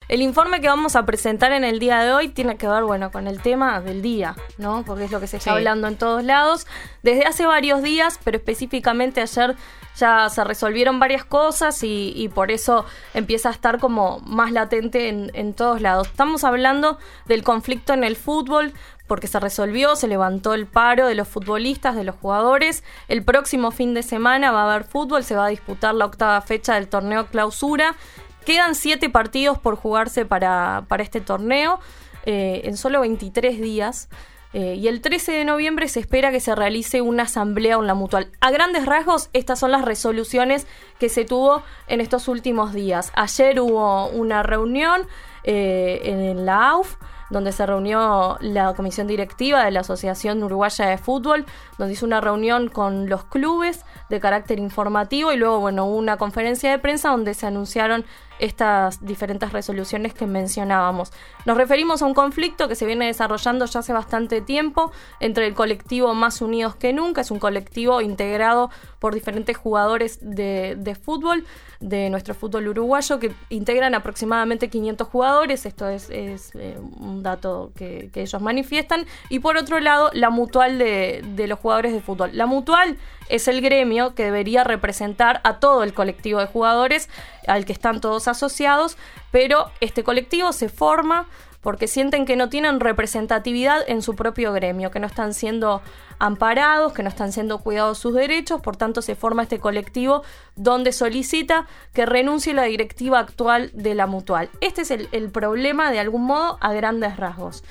El informe que vamos a presentar en el día de hoy tiene que ver, bueno, con el tema del día, ¿no? Porque es lo que se está hablando en todos lados. Desde hace varios días, pero específicamente ayer ya se resolvieron varias cosas y por eso empieza a estar como más latente en todos lados. Estamos hablando del conflicto en el fútbol, porque se resolvió, se levantó el paro de los futbolistas, de los jugadores. El próximo fin de semana va a haber fútbol, se va a disputar la 8ª fecha del torneo Clausura. Quedan 7 partidos por jugarse para este torneo en solo 23 días. Y el 13 de noviembre se espera que se realice una asamblea en la Mutual. A grandes rasgos, estas son las resoluciones que se tuvo en estos últimos días. Ayer hubo una reunión en la AUF, donde se reunió la comisión directiva de la Asociación Uruguaya de Fútbol, donde hizo una reunión con los clubes de carácter informativo y luego, bueno, hubo una conferencia de prensa donde se anunciaron estas diferentes resoluciones que mencionábamos. Nos referimos a un conflicto que se viene desarrollando ya hace bastante tiempo entre el colectivo Más Unidos que Nunca. Es un colectivo integrado por diferentes jugadores de fútbol, de nuestro fútbol uruguayo, que integran aproximadamente 500 jugadores. Esto es un dato que ellos manifiestan. Y por otro lado, la Mutual de los jugadores de fútbol. La Mutual es el gremio que debería representar a todo el colectivo de jugadores, al que están todos asociados, pero este colectivo se forma porque sienten que no tienen representatividad en su propio gremio, que no están siendo amparados, que no están siendo cuidados sus derechos. Por tanto, se forma este colectivo donde solicita que renuncie la directiva actual de la Mutual. Este es el problema, de algún modo, a grandes rasgos.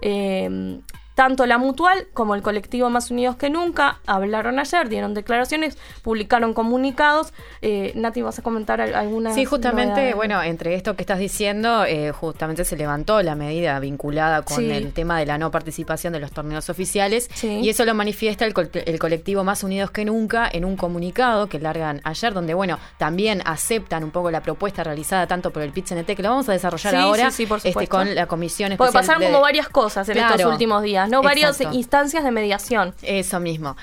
Tanto la Mutual como el colectivo Más Unidos que Nunca hablaron ayer, dieron declaraciones, publicaron comunicados. Nati, ¿vas a comentar alguna? Sí, justamente, bueno, entre esto que estás diciendo, justamente se levantó la medida vinculada con el tema de la no participación de los torneos oficiales, y eso lo manifiesta el colectivo Más Unidos que Nunca en un comunicado que largan ayer, donde, bueno, también aceptan un poco la propuesta realizada tanto por el PIT-CNT, que lo vamos a desarrollar ahora, por supuesto, con la comisión especial. Porque pasaron como varias cosas en estos últimos días, ¿no? Varias instancias de mediación. Eso mismo.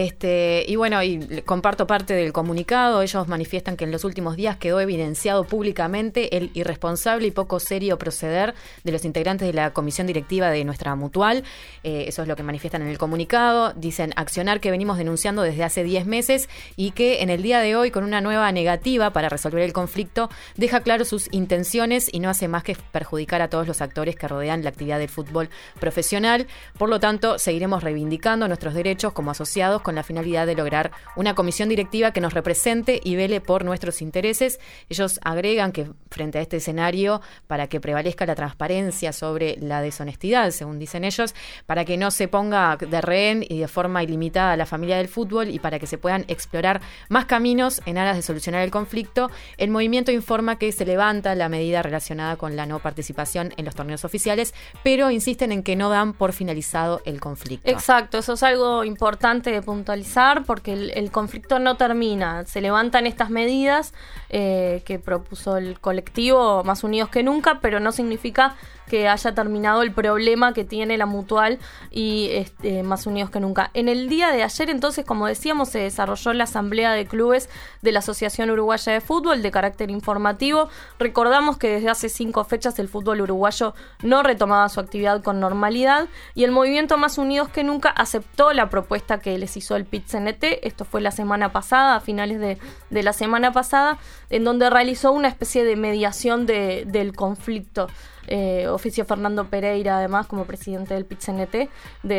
Y bueno, y comparto parte del comunicado. Ellos manifiestan que en los últimos días quedó evidenciado públicamente el irresponsable y poco serio proceder de los integrantes de la comisión directiva de nuestra Mutual. Eso es lo que manifiestan en el comunicado. Dicen accionar que venimos denunciando desde hace 10 meses y que en el día de hoy, con una nueva negativa para resolver el conflicto, deja claro sus intenciones y no hace más que perjudicar a todos los actores que rodean la actividad del fútbol profesional. Por lo tanto, seguiremos reivindicando nuestros derechos como asociados con la finalidad de lograr una comisión directiva que nos represente y vele por nuestros intereses. Ellos agregan que frente a este escenario, para que prevalezca la transparencia sobre la deshonestidad, según dicen ellos, para que no se ponga de rehén y de forma ilimitada a la familia del fútbol y para que se puedan explorar más caminos en aras de solucionar el conflicto, el movimiento informa que se levanta la medida relacionada con la no participación en los torneos oficiales, pero insisten en que no dan por finalizado el conflicto. Exacto, eso es algo importante de puntualizar, porque el conflicto no termina. Se levantan estas medidas que propuso el colectivo Más Unidos que Nunca, pero no significa que haya terminado el problema que tiene la Mutual y Más Unidos que Nunca. En el día de ayer, entonces, como decíamos, se desarrolló la asamblea de clubes de la Asociación Uruguaya de Fútbol de carácter informativo. Recordamos que desde hace 5 fechas el fútbol uruguayo no retomaba su actividad con normalidad y el movimiento Más Unidos que Nunca aceptó la propuesta que les hizo el PIT-CNT. Esto fue la semana pasada, a finales de la semana pasada, en donde realizó una especie de mediación del conflicto. Oficio Fernando Pereira, además, como presidente del PIT-CNT,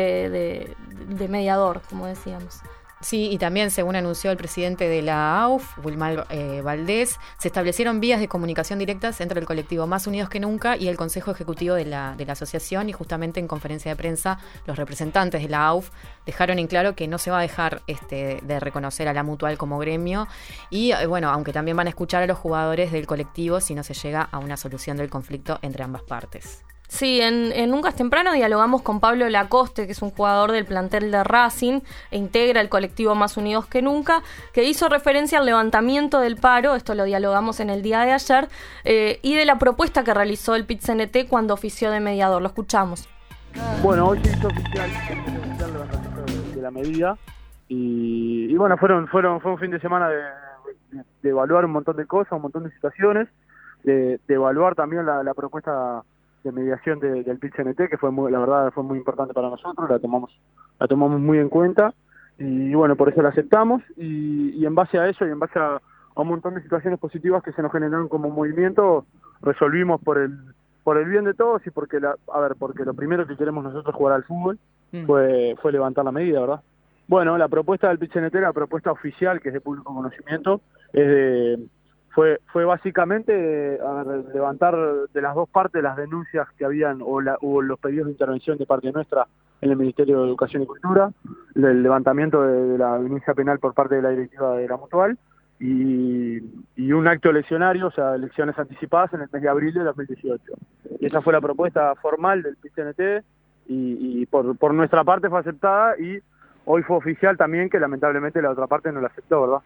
de mediador, como decíamos. Sí, y también, según anunció el presidente de la AUF, Wilmar Valdés, se establecieron vías de comunicación directas entre el colectivo Más Unidos que Nunca y el Consejo Ejecutivo de la asociación, y justamente en conferencia de prensa los representantes de la AUF dejaron en claro que no se va a dejar de reconocer a la Mutual como gremio y, bueno, aunque también van a escuchar a los jugadores del colectivo si no se llega a una solución del conflicto entre ambas partes. Sí, en Nunca es Temprano dialogamos con Pablo Lacoste, que es un jugador del plantel de Racing e integra el colectivo Más Unidos que Nunca, que hizo referencia al levantamiento del paro, esto lo dialogamos en el día de ayer, y de la propuesta que realizó el PIT-CNT cuando ofició de mediador. Lo escuchamos. Bueno, hoy se hizo oficial el levantamiento de la medida y bueno, fue un fin de semana de evaluar un montón de cosas, un montón de situaciones. de evaluar también la propuesta de mediación del PIT-CNT, que la verdad fue muy importante para nosotros, la tomamos muy en cuenta, y bueno, por eso la aceptamos, y en base a eso y en base a un montón de situaciones positivas que se nos generaron como movimiento, resolvimos por el bien de todos y porque lo primero que queremos nosotros jugar al fútbol fue levantar la medida, ¿verdad? Bueno, la propuesta del PIT-CNT, la propuesta oficial, que es de público conocimiento, fue básicamente levantar de las dos partes las denuncias que habían o los pedidos de intervención de parte nuestra en el Ministerio de Educación y Cultura, el levantamiento de la denuncia penal por parte de la directiva de la Mutual y un acto eleccionario, o sea, elecciones anticipadas en el mes de abril de 2018. Y esa fue la propuesta formal del PIT-CNT y por nuestra parte fue aceptada, y hoy fue oficial también que lamentablemente la otra parte no la aceptó, ¿verdad?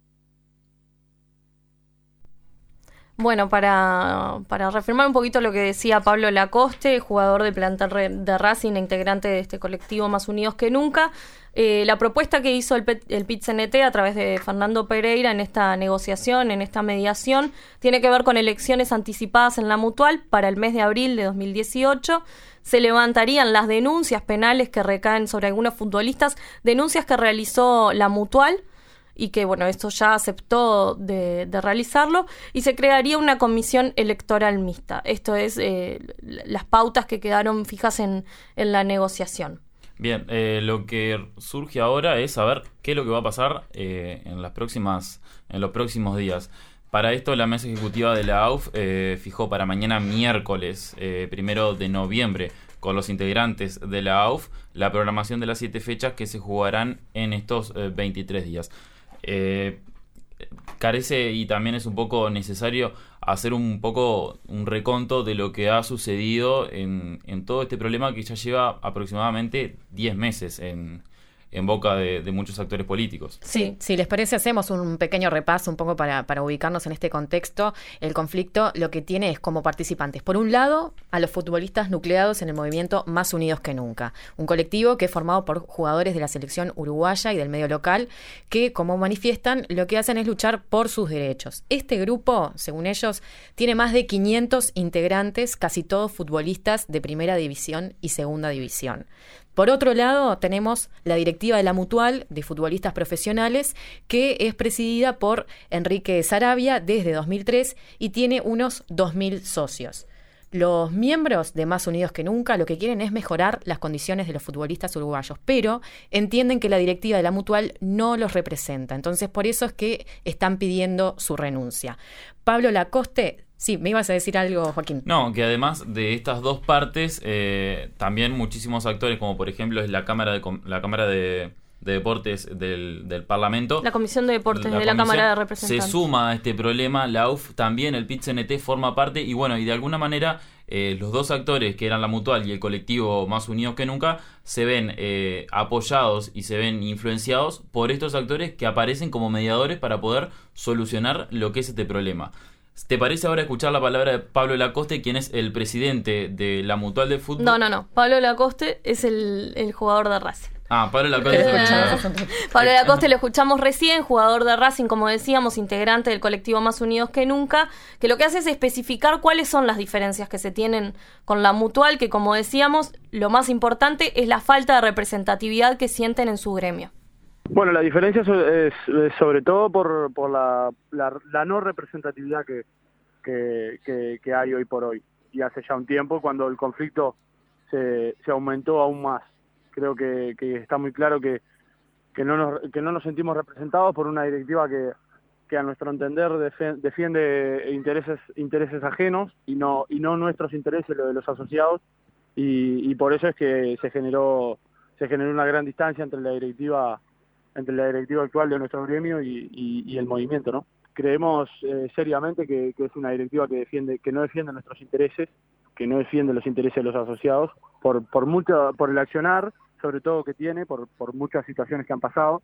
Bueno, para reafirmar un poquito lo que decía Pablo Lacoste, jugador de plantel de Racing e integrante de este colectivo Más Unidos que Nunca, la propuesta que hizo el PIT-CNT a través de Fernando Pereira en esta negociación, en esta mediación, tiene que ver con elecciones anticipadas en la Mutual para el mes de abril de 2018. Se levantarían las denuncias penales que recaen sobre algunos futbolistas, denuncias que realizó la Mutual, y que, bueno, esto ya aceptó de realizarlo, y se crearía una comisión electoral mixta. Esto es las pautas que quedaron fijas en la negociación. Bien, lo que surge ahora es saber qué es lo que va a pasar en los próximos días. Para esto, la mesa ejecutiva de la AUF fijó para mañana miércoles, 1 de noviembre, con los integrantes de la AUF, la programación de las 7 fechas que se jugarán en estos 23 días. Carece y también es un poco necesario hacer un reconto de lo que ha sucedido en todo este problema que ya lleva aproximadamente 10 meses en boca de muchos actores políticos. Sí, si les parece, hacemos un pequeño repaso un poco para ubicarnos en este contexto. El conflicto lo que tiene es como participantes, por un lado, a los futbolistas nucleados en el movimiento Más Unidos que Nunca, un colectivo que es formado por jugadores de la selección uruguaya y del medio local que, como manifiestan, lo que hacen es luchar por sus derechos. Este grupo, según ellos, tiene más de 500 integrantes, casi todos futbolistas de primera división y segunda división. Por otro lado, tenemos la directiva de la Mutual de futbolistas profesionales, que es presidida por Enrique Sarabia desde 2003 y tiene unos 2.000 socios. Los miembros de Más Unidos que Nunca lo que quieren es mejorar las condiciones de los futbolistas uruguayos, pero entienden que la directiva de la Mutual no los representa. Entonces, por eso es que están pidiendo su renuncia. Pablo Lacoste, sí, me ibas a decir algo, Joaquín. No, que además de estas dos partes, también muchísimos actores, como por ejemplo es la Cámara de Deportes del Parlamento. La Comisión de Deportes de la Cámara de Representantes. Se suma a este problema, la UF también, el PIT-CNT forma parte, y bueno, y de alguna manera los dos actores, que eran la Mutual y el colectivo Más Unidos que Nunca, se ven apoyados y se ven influenciados por estos actores que aparecen como mediadores para poder solucionar lo que es este problema. ¿Te parece ahora escuchar la palabra de Pablo Lacoste, quien es el presidente de la Mutual de Fútbol? No. Pablo Lacoste es el jugador de Racing. Pablo Lacoste. Pablo Lacoste lo escuchamos recién, jugador de Racing, como decíamos, integrante del colectivo Más Unidos que Nunca, que lo que hace es especificar cuáles son las diferencias que se tienen con la Mutual, que, como decíamos, lo más importante es la falta de representatividad que sienten en su gremio. Bueno, la diferencia es sobre todo por la no representatividad que hay hoy por hoy, y hace ya un tiempo, cuando el conflicto se aumentó aún más. Creo que está muy claro que no nos sentimos representados por una directiva que a nuestro entender defiende intereses ajenos y no nuestros intereses, los de los asociados, y por eso es que se generó una gran distancia entre la directiva actual de nuestro gremio y el movimiento, ¿no? Creemos seriamente que es una directiva que no defiende nuestros intereses, que no defiende los intereses de los asociados por el accionar, sobre todo, que tiene, por muchas situaciones que han pasado.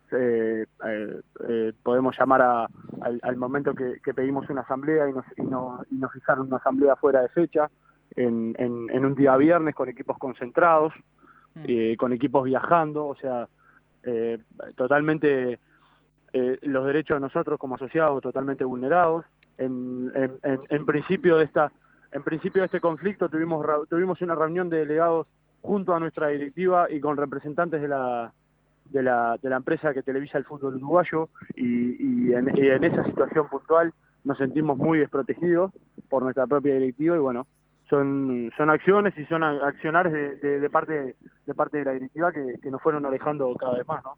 Podemos llamar al momento que pedimos una asamblea y nos fijaron una asamblea fuera de fecha, en un día viernes, con equipos concentrados, con equipos viajando, o sea, totalmente los derechos de nosotros como asociados totalmente vulnerados. en principio de este conflicto tuvimos una reunión de delegados junto a nuestra directiva y con representantes de la empresa que televisa el fútbol uruguayo, y en esa situación puntual nos sentimos muy desprotegidos por nuestra propia directiva, y bueno, son acciones y son accionares de parte de la directiva que nos fueron alejando cada vez más, ¿no?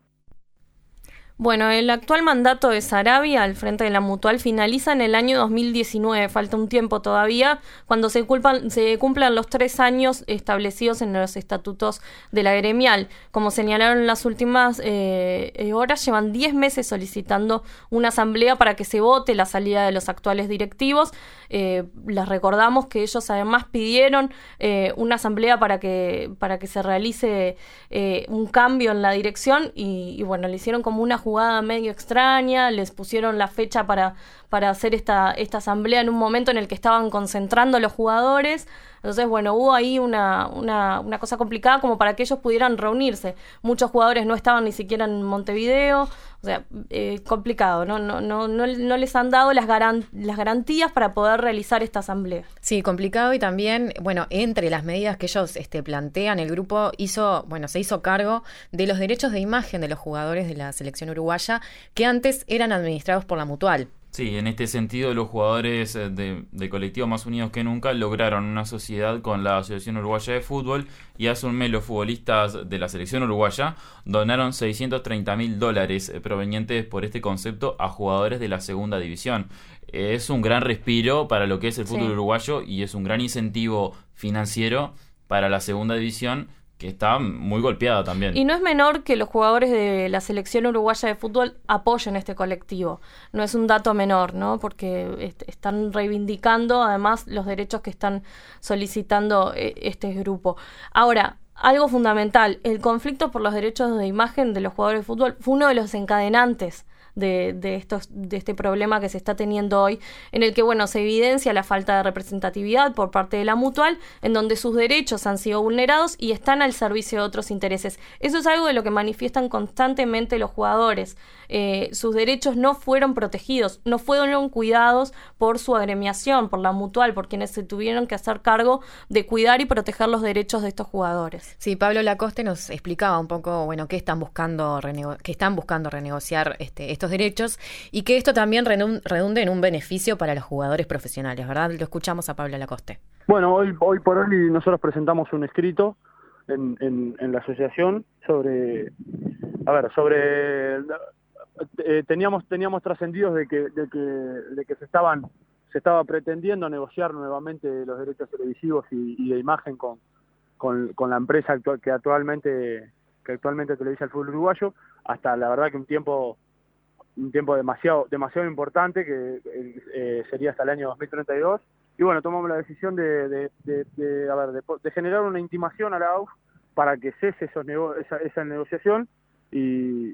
Bueno, el actual mandato de Sarabia al frente de la Mutual finaliza en el año 2019, falta un tiempo todavía, cuando se cumplan los 3 años establecidos en los estatutos de la gremial. Como señalaron en las últimas horas, llevan 10 meses solicitando una asamblea para que se vote la salida de los actuales directivos. Les recordamos que ellos además pidieron una asamblea para que se realice un cambio en la dirección y bueno, le hicieron como una jugada medio extraña, les pusieron la fecha para hacer esta asamblea en un momento en el que estaban concentrando los jugadores. Entonces, bueno, hubo ahí una cosa complicada como para que ellos pudieran reunirse. Muchos jugadores no estaban ni siquiera en Montevideo, o sea, complicado, no les han dado las garantías para poder realizar esta asamblea. Sí, complicado, y también, bueno, entre las medidas que ellos plantean, el grupo se hizo cargo de los derechos de imagen de los jugadores de la selección uruguaya que antes eran administrados por la Mutual. Sí, en este sentido los jugadores del colectivo Más Unidos que Nunca lograron una sociedad con la Asociación Uruguaya de Fútbol, y hace un mes los futbolistas de la selección uruguaya donaron $630,000 provenientes por este concepto a jugadores de la segunda división. Es un gran respiro para lo que es el fútbol uruguayo, y es un gran incentivo financiero para la segunda división, que está muy golpeada también. Y no es menor que los jugadores de la selección uruguaya de fútbol apoyen este colectivo. No es un dato menor, ¿no? Porque están reivindicando además los derechos que están solicitando este grupo. Ahora, algo fundamental, el conflicto por los derechos de imagen de los jugadores de fútbol fue uno de los desencadenantes de este problema que se está teniendo hoy, en el que, bueno, se evidencia la falta de representatividad por parte de la Mutual, en donde sus derechos han sido vulnerados y están al servicio de otros intereses. Eso es algo de lo que manifiestan constantemente los jugadores. Sus derechos no fueron protegidos, no fueron cuidados por su agremiación, por la Mutual, por quienes se tuvieron que hacer cargo de cuidar y proteger los derechos de estos jugadores. Sí, Pablo Lacoste nos explicaba un poco, bueno, qué están buscando renegociar estos derechos, y que esto también redunde en un beneficio para los jugadores profesionales, ¿verdad? Lo escuchamos a Pablo Lacoste. Bueno, hoy por hoy nosotros presentamos un escrito en la asociación teníamos trascendidos de que se estaba pretendiendo negociar nuevamente los derechos televisivos y de imagen con la empresa que actualmente televisa el fútbol uruguayo, hasta la verdad que un tiempo demasiado importante, que sería hasta el año 2032, y bueno, tomamos la decisión de generar una intimación a la AUF para que cese esa negociación y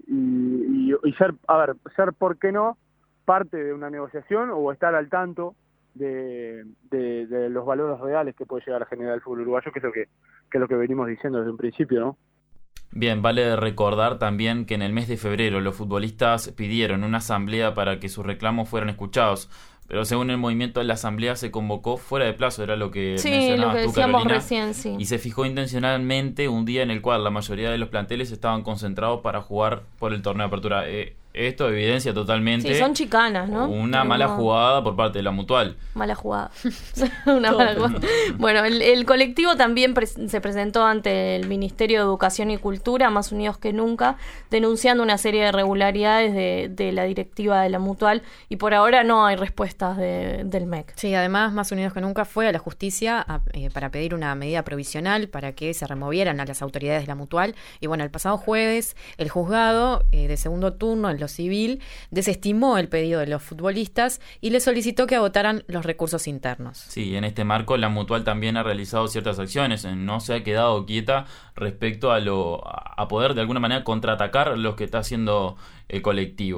ser, ¿por qué no?, parte de una negociación, o estar al tanto de los valores reales que puede llegar a generar el fútbol uruguayo, que es lo que venimos diciendo desde un principio, ¿no? Bien, vale recordar también que en el mes de febrero los futbolistas pidieron una asamblea para que sus reclamos fueran escuchados, pero según el movimiento la asamblea se convocó fuera de plazo, era lo que mencionabas tú, Carolina, recién, sí. Y se fijó intencionalmente un día en el cual la mayoría de los planteles estaban concentrados para jugar por el torneo de apertura. Esto evidencia totalmente... Sí, son chicanas, ¿no? Una mala jugada por parte de la Mutual. Mala jugada. Una mala jugada. Bueno, el colectivo también se presentó ante el Ministerio de Educación y Cultura, Más Unidos que Nunca, denunciando una serie de irregularidades de la directiva de la Mutual, y por ahora no hay respuestas del MEC. Sí, además Más Unidos que Nunca fue a la justicia para pedir una medida provisional para que se removieran a las autoridades de la Mutual, y bueno, el pasado jueves el juzgado de segundo turno en civil desestimó el pedido de los futbolistas y le solicitó que agotaran los recursos internos. Sí, en este marco la Mutual también ha realizado ciertas acciones, no se ha quedado quieta respecto a poder de alguna manera contraatacar lo que está haciendo el colectivo.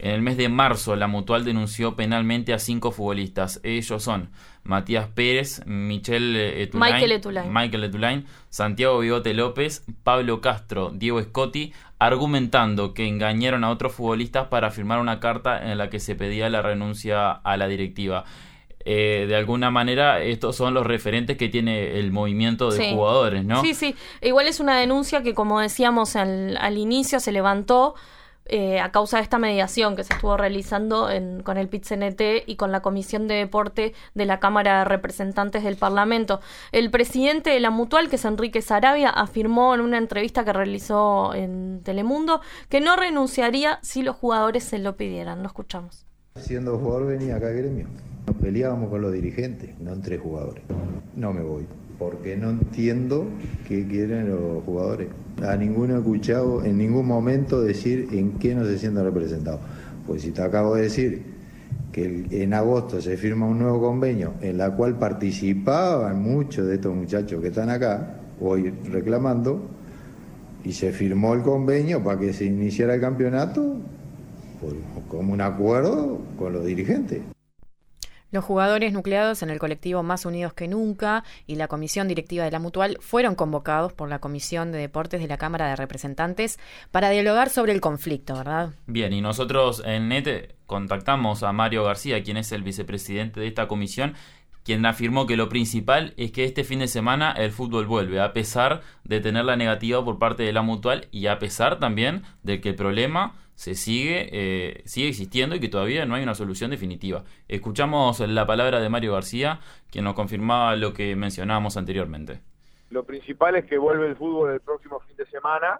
En el mes de marzo, la Mutual denunció penalmente a 5 futbolistas. Ellos son Matías Pérez, Michael Etulain, Santiago Bigote López, Pablo Castro, Diego Scotti, argumentando que engañaron a otros futbolistas para firmar una carta en la que se pedía la renuncia a la directiva. De alguna manera, estos son los referentes que tiene el movimiento de jugadores, ¿no? Sí. Igual es una denuncia que, como decíamos al inicio, se levantó a causa de esta mediación que se estuvo realizando con el PIT-CNT y con la Comisión de Deporte de la Cámara de Representantes del Parlamento. El presidente de la Mutual, que es Enrique Saravia, afirmó en una entrevista que realizó en Telemundo que no renunciaría si los jugadores se lo pidieran. Lo escuchamos. Siendo jugador venía acá a gremio. Nos peleábamos con los dirigentes, no entre jugadores. No me voy, porque no entiendo qué quieren los jugadores. A ninguno he escuchado en ningún momento decir en qué no se sienten representados. Pues si te acabo de decir que en agosto se firma un nuevo convenio en la cual participaban muchos de estos muchachos que están acá, hoy reclamando, y se firmó el convenio para que se iniciara el campeonato, pues, como un acuerdo con los dirigentes. Los jugadores nucleados en el colectivo Más Unidos que Nunca y la comisión directiva de la Mutual fueron convocados por la Comisión de Deportes de la Cámara de Representantes para dialogar sobre el conflicto, ¿verdad? Bien, y nosotros en NET contactamos a Mario García, quien es el vicepresidente de esta comisión, quien afirmó que lo principal es que este fin de semana el fútbol vuelve, a pesar de tener la negativa por parte de la Mutual y a pesar también de que el problema sigue existiendo y que todavía no hay una solución definitiva. Escuchamos la palabra de Mario García, quien nos confirmaba lo que mencionábamos anteriormente. Lo principal es que vuelve el fútbol el próximo fin de semana.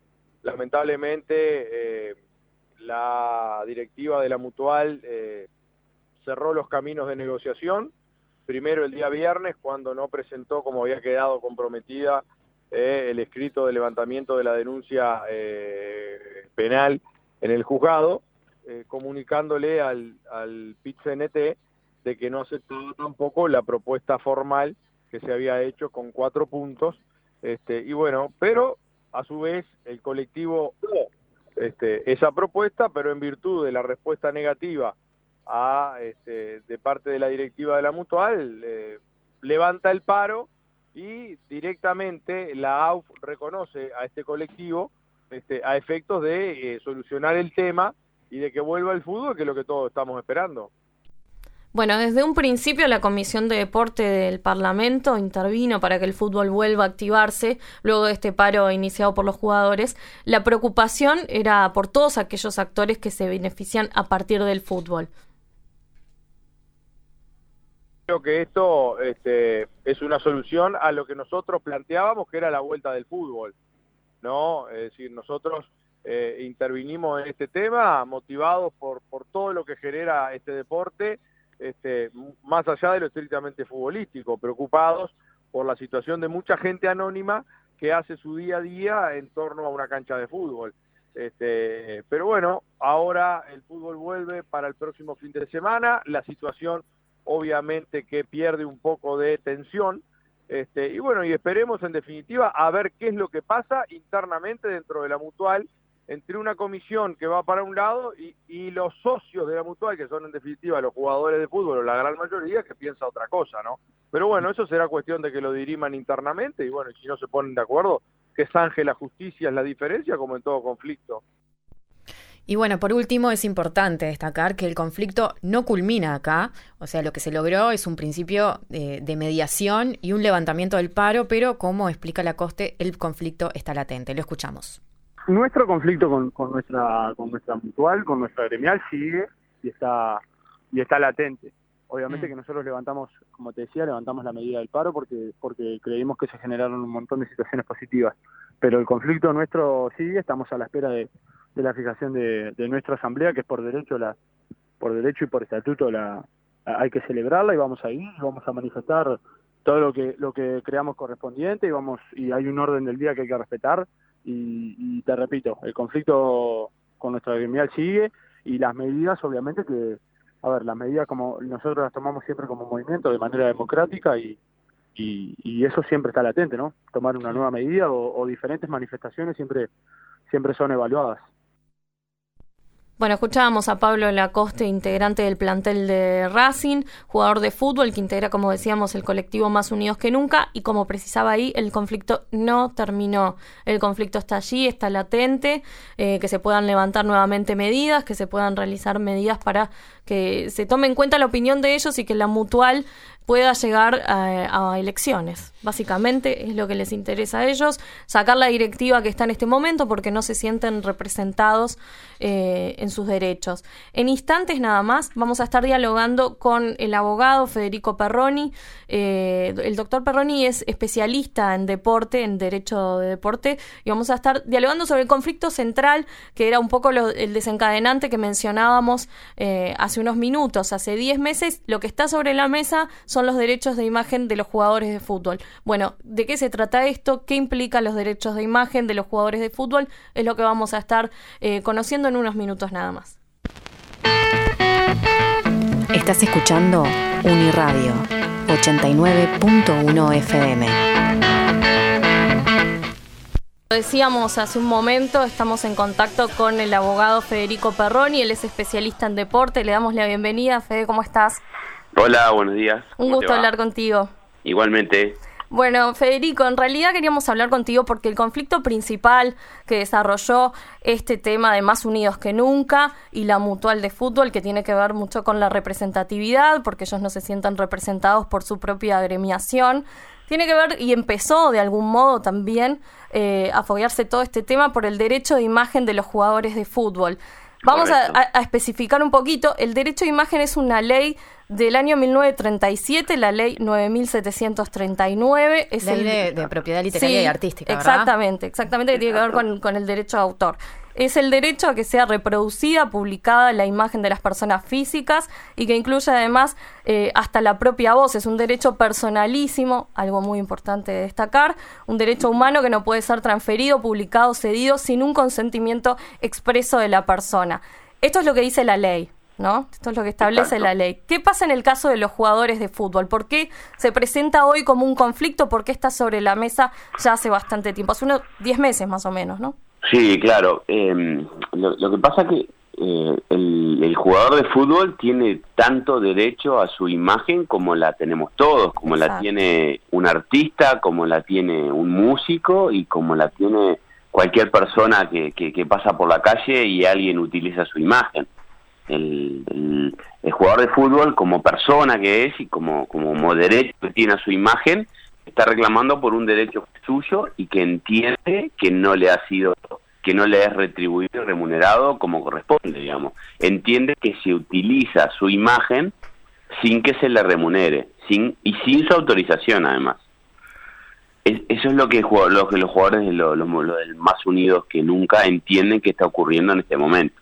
Lamentablemente la directiva de la Mutual cerró los caminos de negociación. Primero el día viernes, cuando no presentó, como había quedado comprometida, el escrito de levantamiento de la denuncia penal en el juzgado, comunicándole al PIT-CNT de que no aceptaba tampoco la propuesta formal que se había hecho con 4 puntos, y bueno, pero a su vez el colectivo esa propuesta, pero en virtud de la respuesta negativa de parte de la directiva de la Mutual, levanta el paro y directamente la AUF reconoce a este colectivo a efectos de solucionar el tema y de que vuelva el fútbol, que es lo que todos estamos esperando. Bueno, desde un principio la Comisión de Deporte del Parlamento intervino para que el fútbol vuelva a activarse luego de este paro iniciado por los jugadores. La preocupación era por todos aquellos actores que se benefician a partir del fútbol. Creo que esto es una solución a lo que nosotros planteábamos, que era la vuelta del fútbol, ¿no? Es decir, nosotros intervinimos en este tema motivados por todo lo que genera este deporte, más allá de lo estrictamente futbolístico, preocupados por la situación de mucha gente anónima que hace su día a día en torno a una cancha de fútbol. Pero bueno, ahora el fútbol vuelve para el próximo fin de semana, la situación obviamente que pierde un poco de tensión, y bueno, y esperemos en definitiva a ver qué es lo que pasa internamente dentro de la Mutual, entre una comisión que va para un lado y los socios de la Mutual, que son en definitiva los jugadores de fútbol, o la gran mayoría, que piensa otra cosa, ¿no? Pero bueno, eso será cuestión de que lo diriman internamente, y bueno, y si no se ponen de acuerdo, que zanje la justicia es la diferencia, como en todo conflicto. Y bueno, por último, es importante destacar que el conflicto no culmina acá, o sea, lo que se logró es un principio de mediación y un levantamiento del paro, pero como explica Lacoste, el conflicto está latente. Lo escuchamos. Nuestro conflicto con nuestra Mutual, con nuestra gremial, sigue y está latente. Obviamente que nosotros levantamos, como te decía, levantamos la medida del paro porque creímos que se generaron un montón de situaciones positivas. Pero el conflicto nuestro sigue, estamos a la espera de la fijación de nuestra asamblea, que es por derecho y por estatuto hay que celebrarla, y vamos a ir, vamos a manifestar todo lo que creamos correspondiente, y hay un orden del día que hay que respetar, y te repito, el conflicto con nuestra gremial sigue, y las medidas, obviamente las medidas como nosotros las tomamos siempre como movimiento de manera democrática, y eso siempre está latente, ¿no? Tomar una nueva medida o diferentes manifestaciones siempre son evaluadas. Bueno, escuchábamos a Pablo Lacoste, integrante del plantel de Racing, jugador de fútbol que integra, como decíamos, el colectivo Más Unidos que Nunca, y como precisaba ahí, el conflicto no terminó. El conflicto está allí, está latente, que se puedan levantar nuevamente medidas, que se puedan realizar medidas para que se tome en cuenta la opinión de ellos y que la Mutual pueda llegar a elecciones. Básicamente es lo que les interesa a ellos, sacar la directiva que está en este momento porque no se sienten representados en sus derechos. En instantes nada más vamos a estar dialogando con el abogado Federico Perroni. El doctor Perroni es especialista en deporte, en derecho de deporte, y vamos a estar dialogando sobre el conflicto central, que era un poco el desencadenante que mencionábamos hace unos minutos. Hace 10 meses lo que está sobre la mesa son los derechos de imagen de los jugadores de fútbol. Bueno, ¿de qué se trata esto? ¿Qué implican los derechos de imagen de los jugadores de fútbol? Es lo que vamos a estar conociendo en unos minutos nada más. Estás escuchando Uniradio 89.1 FM. Lo decíamos hace un momento, estamos en contacto con el abogado Federico Perroni, él es especialista en deporte. Le damos la bienvenida. Fede, ¿cómo estás? Hola, buenos días. Un gusto hablar contigo. Igualmente. Bueno, Federico, en realidad queríamos hablar contigo porque el conflicto principal que desarrolló este tema de Más Unidos que Nunca y la Mutual de Fútbol, que tiene que ver mucho con la representatividad, porque ellos no se sientan representados por su propia agremiación, tiene que ver y empezó de algún modo también a foguearse todo este tema por el derecho de imagen de los jugadores de fútbol. Vamos a especificar un poquito. El derecho de imagen es una ley del año 1937, la ley 9739. Es ley de propiedad literaria y artística, ¿verdad? Exactamente, que tiene que ver con el derecho de autor. Es el derecho a que sea reproducida, publicada la imagen de las personas físicas y que incluye además hasta la propia voz. Es un derecho personalísimo, algo muy importante de destacar, un derecho humano que no puede ser transferido, publicado, cedido sin un consentimiento expreso de la persona. Esto es lo que dice la ley, ¿no? Esto es lo que establece la ley. ¿Qué pasa en el caso de los jugadores de fútbol? ¿Por qué se presenta hoy como un conflicto? ¿Por qué está sobre la mesa ya hace bastante tiempo? Hace unos 10 meses más o menos, ¿no? Sí, claro. Lo que pasa es que el jugador de fútbol tiene tanto derecho a su imagen como la tenemos todos, como la tiene un artista, como la tiene un músico y como la tiene cualquier persona que pasa por la calle y alguien utiliza su imagen. El jugador de fútbol, como persona que es y como derecho que tiene a su imagen, está reclamando por un derecho suyo y que entiende que no le es retribuido y remunerado como corresponde, digamos. Entiende que se utiliza su imagen sin que se le remunere, sin su autorización, además. Eso es lo que los jugadores de los Más Unidos que Nunca entienden que está ocurriendo en este momento.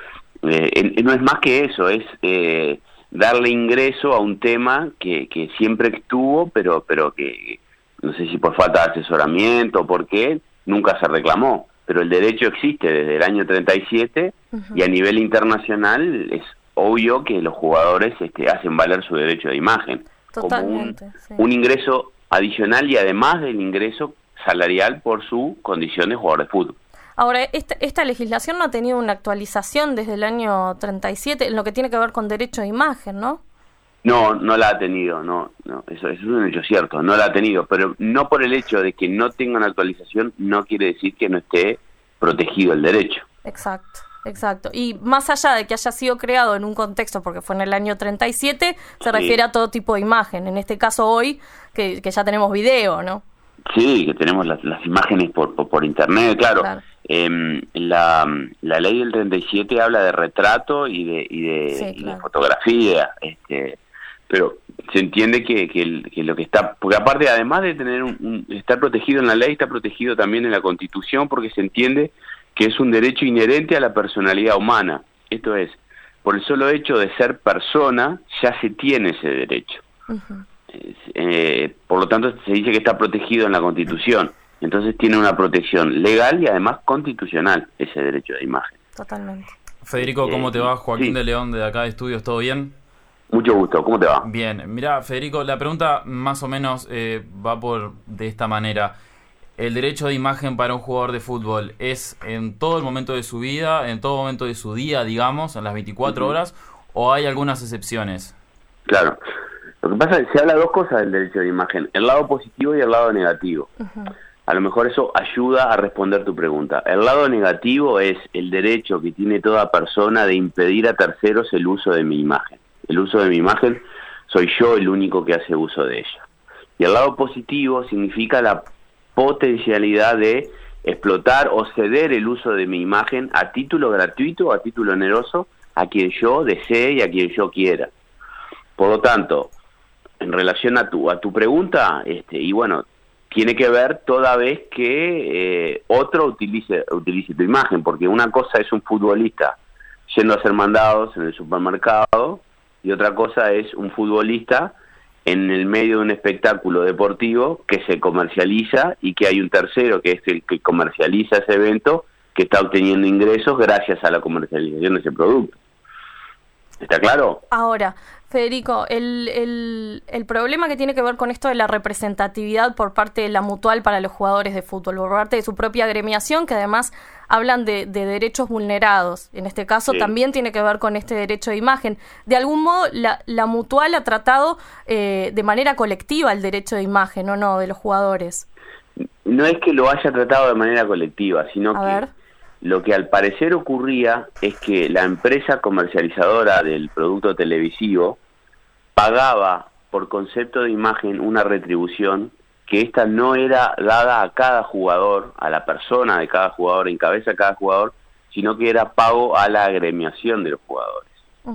No es más que eso, es darle ingreso a un tema que siempre estuvo, pero que no sé si por falta de asesoramiento o por qué, nunca se reclamó. Pero el derecho existe desde el año 37 y a nivel internacional es obvio que los jugadores hacen valer su derecho de imagen. Totalmente, como un ingreso adicional y además del ingreso salarial por su condición de jugador de fútbol. Ahora, esta legislación no ha tenido una actualización desde el año 37 en lo que tiene que ver con derecho de imagen, ¿no? No la ha tenido, no, eso es un hecho cierto, no la ha tenido, pero no por el hecho de que no tenga una actualización no quiere decir que no esté protegido el derecho. Exacto. Y más allá de que haya sido creado en un contexto, porque fue en el año 37, se refiere a todo tipo de imagen, en este caso hoy, que ya tenemos video, ¿no? Sí, que tenemos las imágenes por internet, claro. La ley del 37 habla de retrato y de fotografía, pero se entiende que lo que está, porque aparte además de tener estar protegido en la ley, está protegido también en la Constitución, porque se entiende que es un derecho inherente a la personalidad humana. Esto es, por el solo hecho de ser persona ya se tiene ese derecho. Por lo tanto se dice que está protegido en la Constitución. Entonces tiene una protección legal y además constitucional ese derecho de imagen. Totalmente. Federico, ¿cómo te va? Joaquín de León de acá de Estudios, ¿todo bien? Mucho gusto, ¿cómo te va? Bien, mira, Federico, la pregunta más o menos va de esta manera. ¿el derecho de imagen para un jugador de fútbol es en todo el momento de su vida, en todo momento de su día, digamos, en las 24 horas, o hay algunas excepciones? Claro. Lo que pasa es que se habla dos cosas del derecho de imagen, el lado positivo y el lado negativo. A lo mejor eso ayuda a responder tu pregunta. El lado negativo es el derecho que tiene toda persona de impedir a terceros el uso de mi imagen. El uso de mi imagen, soy yo el único que hace uso de ella. Y el lado positivo significa la potencialidad de explotar o ceder el uso de mi imagen a título gratuito, a título oneroso, a quien yo desee y a quien yo quiera. Por lo tanto, en relación a tu pregunta, y bueno, tiene que ver toda vez que otro utilice tu imagen, porque una cosa es un futbolista yendo a hacer mandados en el supermercado y otra cosa es un futbolista en el medio de un espectáculo deportivo que se comercializa y que hay un tercero que es el que comercializa ese evento que está obteniendo ingresos gracias a la comercialización de ese producto. ¿Está claro? Ahora, Federico, el problema que tiene que ver con esto de la representatividad por parte de la Mutual para los jugadores de fútbol, por parte de su propia agremiación, que además hablan de derechos vulnerados. En este caso también tiene que ver con este derecho de imagen. De algún modo, la Mutual ha tratado de manera colectiva el derecho de imagen, ¿o no?, de los jugadores. No es que lo haya tratado de manera colectiva, sino lo que al parecer ocurría es que la empresa comercializadora del producto televisivo pagaba por concepto de imagen una retribución que esta no era dada a cada jugador, a la persona de cada jugador, en cabeza de cada jugador, sino que era pago a la agremiación de los jugadores.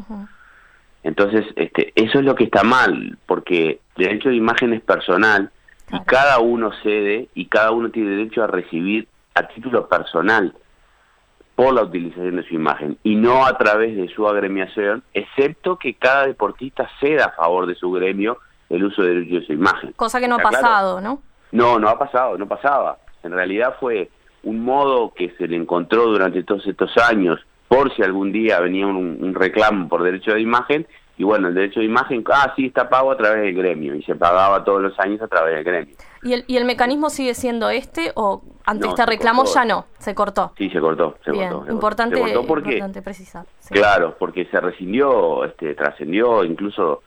Entonces, eso es lo que está mal, porque el derecho de imagen es personal y cada uno cede y cada uno tiene derecho a recibir a título personal por la utilización de su imagen y no a través de su agremiación, excepto que cada deportista ceda a favor de su gremio el uso de derecho de su imagen. Cosa que no ha pasado, ¿no? No ha pasado, no pasaba. En realidad fue un modo que se le encontró durante todos estos años, por si algún día venía un reclamo por derecho de imagen, y bueno, el derecho de imagen, sí, está pago a través del gremio, y se pagaba todos los años a través del gremio. ¿Y el mecanismo sigue siendo o ante este reclamo ya no? ¿Se cortó? Sí, se cortó. Importante precisar. Sí. Claro, porque se rescindió, trascendió, incluso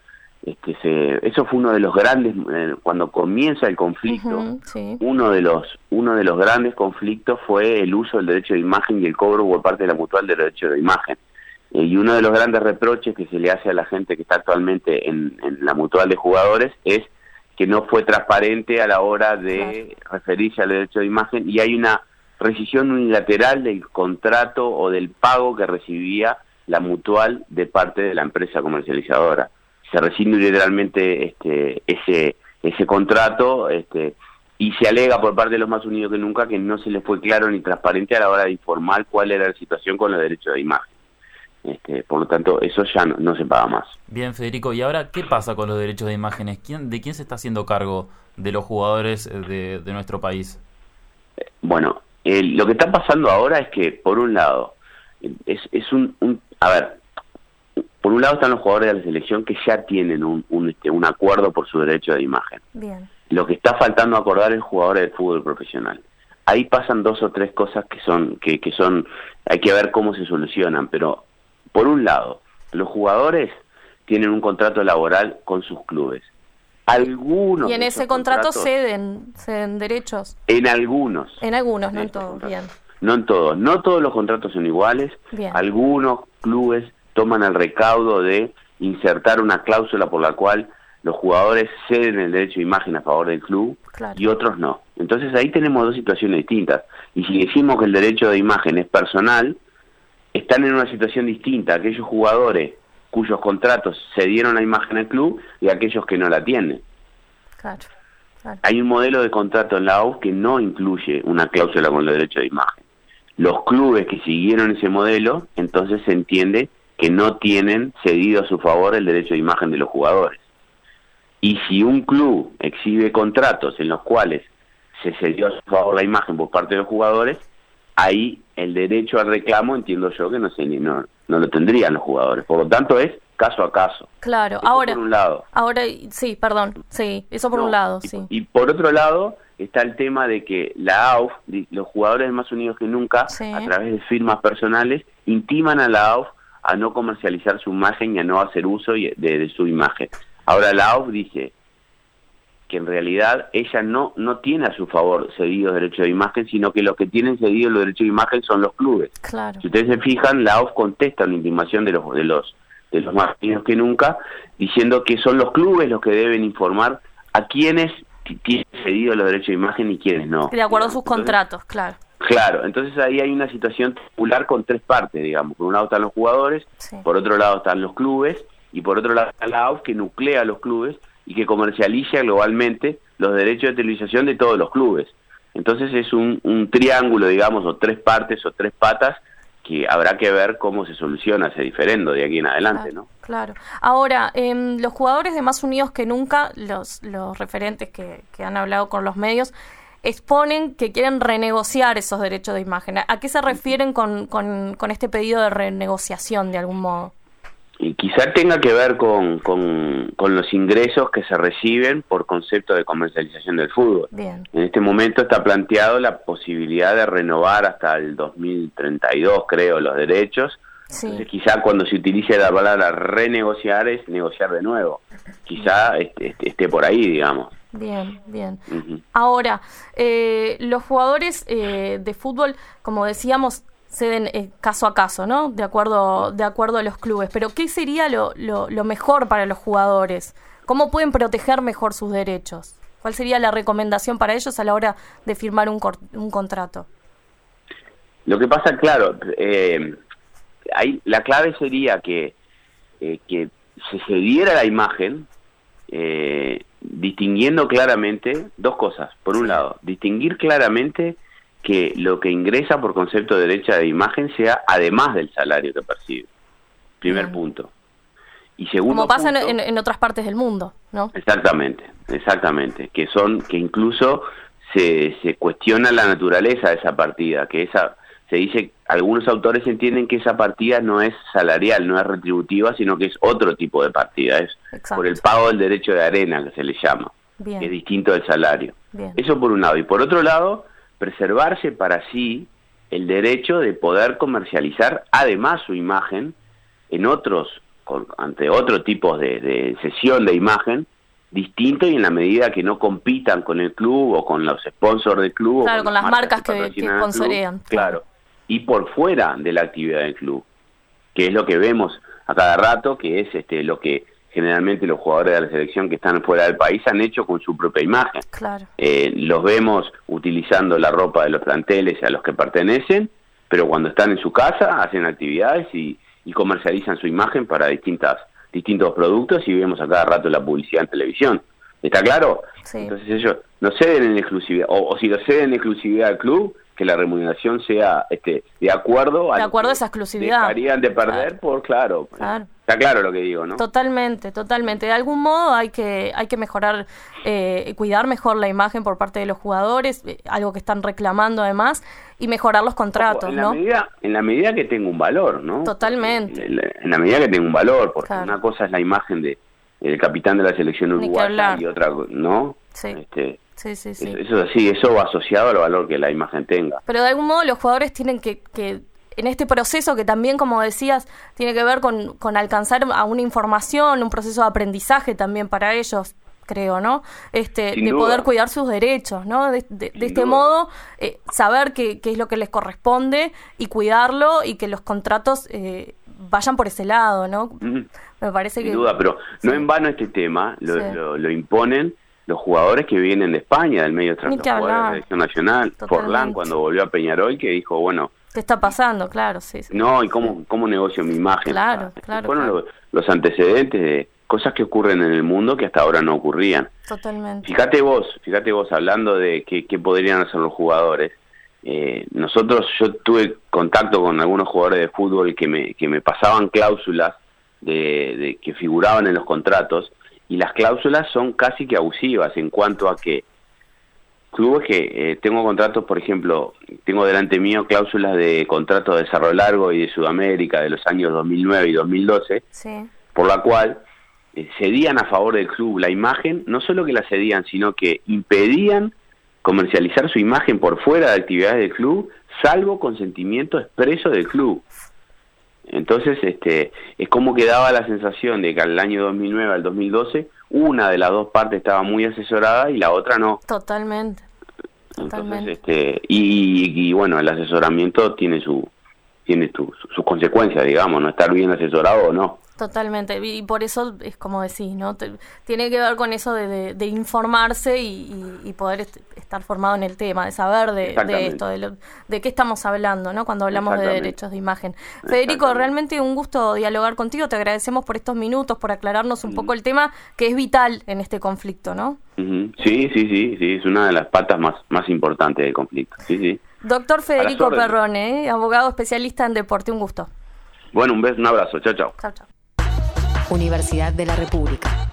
eso fue uno de los grandes, cuando comienza el conflicto, uno de los grandes conflictos fue el uso del derecho de imagen y el cobro por parte de la Mutual del derecho de imagen. Y uno de los grandes reproches que se le hace a la gente que está actualmente en la Mutual de jugadores es que no fue transparente a la hora de referirse al derecho de imagen, y hay una rescisión unilateral del contrato o del pago que recibía la Mutual de parte de la empresa comercializadora. Se rescinde literalmente ese contrato y se alega por parte de los Más Unidos que Nunca que no se les fue claro ni transparente a la hora de informar cuál era la situación con los derechos de imagen. Por lo tanto, eso ya no se paga más. Bien, Federico, ¿y ahora qué pasa con los derechos de imágenes? ¿De quién se está haciendo cargo de los jugadores de nuestro país? Bueno, lo que está pasando ahora es que, por un lado, por un lado están los jugadores de la selección que ya tienen un acuerdo por su derecho de imagen. Bien. Lo que está faltando acordar es jugadores de fútbol profesional. Ahí pasan dos o tres cosas que son hay que ver cómo se solucionan, pero por un lado, los jugadores tienen un contrato laboral con sus clubes. Algunos. Y en ese contrato ceden derechos. En algunos. En algunos, no en todos. Bien. No en todos. No todos los contratos son iguales. Bien. Algunos clubes toman el recaudo de insertar una cláusula por la cual los jugadores ceden el derecho de imagen a favor del club, y otros no. Entonces ahí tenemos dos situaciones distintas. Y si decimos que el derecho de imagen es personal, están en una situación distinta aquellos jugadores cuyos contratos cedieron la imagen al club y aquellos que no la tienen. Claro. Hay un modelo de contrato en la AUF que no incluye una cláusula con el derecho de imagen. Los clubes que siguieron ese modelo, entonces se entiende que no tienen cedido a su favor el derecho de imagen de los jugadores. Y si un club exhibe contratos en los cuales se cedió a su favor la imagen por parte de los jugadores, ahí el derecho al reclamo entiendo yo que no lo tendrían los jugadores. Por lo tanto es caso a caso. Claro, eso ahora, por un lado. Sí, perdón, sí, eso por un lado, sí. Y por otro lado está el tema de que la AUF, los jugadores más unidos que nunca, Sí. a través de firmas personales, intiman a la AUF a no comercializar su imagen y a no hacer uso de su imagen. Ahora la AUF dice que en realidad ella no tiene a su favor cedidos derechos de imagen, sino que los que tienen cedidos los derechos de imagen son los clubes. Claro. Si ustedes se fijan, la AUF contesta una intimación de los más unidos que nunca, diciendo que son los clubes los que deben informar a quienes tienen cedidos los derechos de imagen y quienes no. De acuerdo a sus Entonces, contratos, claro. Claro, entonces ahí hay una situación popular con tres partes, digamos. Por un lado están los jugadores, Sí. por otro lado están los clubes, y por otro lado está la AUF, que nuclea a los clubes y que comercializa globalmente los derechos de televisación de todos los clubes. Entonces es un triángulo, digamos, o tres partes o tres patas, que habrá que ver cómo se soluciona ese diferendo de aquí en adelante, Claro, ¿no? claro. Ahora, los jugadores de Más Unidos que Nunca, los referentes que han hablado con los medios, exponen que quieren renegociar esos derechos de imagen. ¿A qué se refieren con este pedido de renegociación, de algún modo? Y quizá tenga que ver con los ingresos que se reciben por concepto de comercialización del fútbol. Bien. En este momento está planteado la posibilidad de renovar hasta el 2032, creo, los derechos. Sí. Entonces quizá cuando se utilice la palabra renegociar es negociar de nuevo. Quizá esté por ahí, digamos. Bien, bien. Ujú. Ahora, los jugadores de fútbol, como decíamos, ceden caso a caso, ¿no? De acuerdo a los clubes. Pero ¿qué sería lo mejor para los jugadores? ¿Cómo pueden proteger mejor sus derechos? ¿Cuál sería la recomendación para ellos a la hora de firmar un contrato? Lo que pasa, claro, ahí la clave sería que se cediera la imagen, distinguiendo claramente dos cosas. Por un lado, distinguir claramente que lo que ingresa por concepto de derecho de imagen sea además del salario que percibe. Primer punto. Y segundo como pasa punto, en otras partes del mundo, ¿no? Exactamente, que incluso se cuestiona la naturaleza de esa partida, se dice, algunos autores entienden que esa partida no es salarial, no es retributiva, sino que es otro tipo de partida, es Exacto. por el pago del derecho de arena, que se le llama, Bien. que es distinto del salario. Bien. Eso por un lado. Y por otro lado, preservarse para sí el derecho de poder comercializar además su imagen ante otro tipo de cesión de imagen distinto, y en la medida que no compitan con el club o con los sponsors del club, Claro, o con las marcas que patrocinan al club, sponsorean. claro, y por fuera de la actividad del club, que es lo que vemos a cada rato, que es lo que generalmente los jugadores de la selección que están fuera del país han hecho con su propia imagen. Claro. Los vemos utilizando la ropa de los planteles a los que pertenecen, pero cuando están en su casa hacen actividades y comercializan su imagen para distintos productos, y vemos a cada rato la publicidad en televisión. ¿Está claro? Sí. Entonces ellos no ceden en exclusividad, o si lo ceden en exclusividad al club, que la remuneración sea de acuerdo a esa exclusividad. Dejarían de perder claro. Está claro lo que digo, ¿no? Totalmente. De algún modo hay que mejorar, cuidar mejor la imagen por parte de los jugadores, algo que están reclamando además, y mejorar los contratos, en ¿no? La medida que tenga un valor, ¿no? Totalmente. En la medida que tenga un valor, porque Claro. una cosa es la imagen del capitán de la selección Ni que uruguaya hablar. y otra, ¿no? Sí. Sí. Eso va asociado al valor que la imagen tenga. Pero de algún modo los jugadores tienen que en este proceso, que también, como decías, tiene que ver con alcanzar a una información, un proceso de aprendizaje también para ellos, creo, ¿no? De poder cuidar sus derechos, ¿no? De este modo, saber qué es lo que les corresponde y cuidarlo, y que los contratos vayan por ese lado, ¿no? Me parece Sin duda, pero no en vano este tema lo imponen los jugadores que vienen de España, del medio extranjero, de la selección nacional. Forlán, cuando volvió a Peñarol, que dijo, bueno, ¿qué está pasando? Claro, sí. No, y cómo negocio mi imagen. Claro. Fueron los antecedentes de cosas que ocurren en el mundo que hasta ahora no ocurrían. Totalmente. Fíjate vos, hablando de qué podrían hacer los jugadores. Yo tuve contacto con algunos jugadores de fútbol que me pasaban cláusulas de que figuraban en los contratos, y las cláusulas son casi que abusivas en cuanto a que clubes que tengo contratos, por ejemplo, tengo delante mío cláusulas de contratos de Cerro Largo y de Sudamérica de los años 2009 y 2012, sí, por la cual cedían a favor del club la imagen, no solo que la cedían, sino que impedían comercializar su imagen por fuera de actividades del club, salvo consentimiento expreso del club. Entonces, es como que daba la sensación de que al año 2009 al 2012, una de las dos partes estaba muy asesorada y la otra no. Totalmente. Entonces, y bueno, el asesoramiento tiene sus consecuencias, digamos, no estar bien asesorado o no. Totalmente, y por eso es como decís, ¿no? Tiene que ver con eso de informarse y poder estar formado en el tema, de saber de esto, de qué estamos hablando, ¿no? Cuando hablamos de derechos de imagen. Federico, realmente un gusto dialogar contigo, te agradecemos por estos minutos, por aclararnos un poco el tema, que es vital en este conflicto, ¿no? Sí, es una de las patas más importantes del conflicto, sí. Doctor Federico Perrone, abogado especialista en deporte, un gusto. Bueno, un abrazo, chao. Universidad de la República.